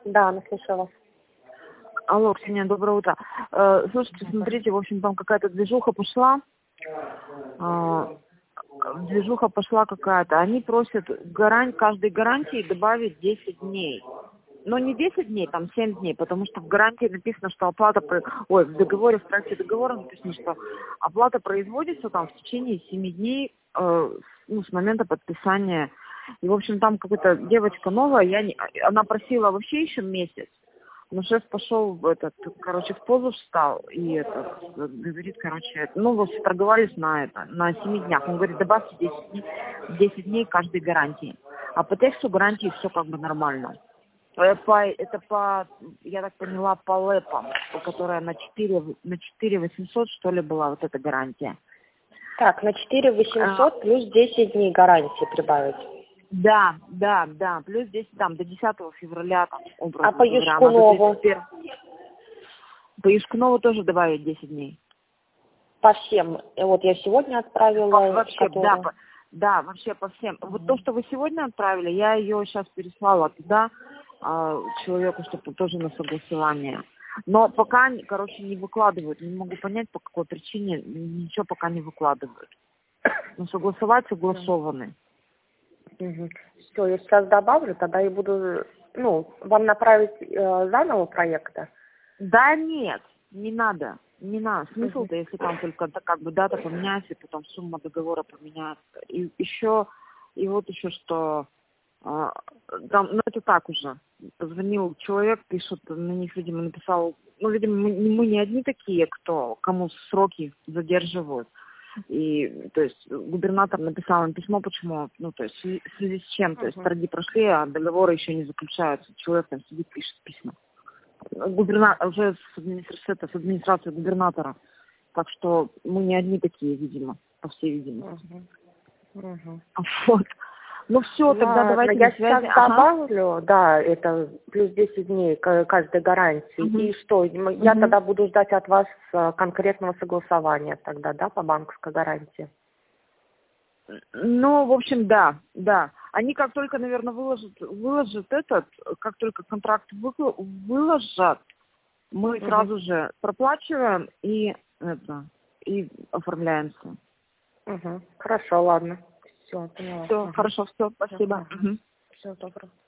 Да, она слышала вас. Алло, Ксения, доброе утро. Слушайте, смотрите, в общем, там какая-то движуха пошла. Движуха пошла какая-то. Они просят каждой гарантии добавить 10 дней. Но не 10 дней, там 7 дней, потому что в гарантии написано, что оплата... в договоре, в проекте договора написано, что оплата производится там в течение 7 дней с момента подписания. И, в общем, там какая-то девочка новая, она просила вообще еще месяц. Но шеф пошел в позу встал и говорит, торговались на 7 днях. Он говорит, добавьте 10 дней каждой гарантии. А по тексту гарантии все как бы нормально. Я так поняла, по лэпам, которая на 4800, что ли, была вот эта гарантия. Так, на 4800 плюс 10 дней гарантии прибавить. Да, плюс 10, там, до 10 февраля, там, образно А по говоря, Юшкунову? По Юшкунову тоже добавить 10 дней. По всем. Вот я сегодня отправила. Вообще, вообще по всем. Вот то, что вы сегодня отправили, я ее сейчас переслала туда, человеку, чтобы тоже на согласование. Но пока, не выкладывают. Не могу понять, по какой причине, ничего пока не выкладывают. Но согласовать согласованы. Все, я сейчас добавлю, тогда я буду, вам направить заново проекта? Да нет, не надо. Не надо. Смысл-то, если там только дата поменяется, и потом сумма договора поменяется. И вот еще что, это так уже. Позвонил человек, пишет, на них, видимо, написал, видимо, мы не одни такие, кому сроки задерживают. И, то есть, губернатор написал им письмо, почему, в связи с чем, то есть, торги прошли, а договоры еще не заключаются. Человек там сидит, пишет письма. Уже с администрацией губернатора. Так что мы не одни такие, видимо, по всей видимости. Вот. Все, тогда давайте я на связи. сейчас добавлю, да, это плюс 10 дней каждой гарантии. И что, я тогда буду ждать от вас конкретного согласования тогда, да, по банковской гарантии? В общем, да. Они как только, наверное, выложат как только контракт выложат, мы сразу же проплачиваем и оформляемся. Хорошо, ладно. Все, поняла. Все, хорошо, все, спасибо. Всего доброго.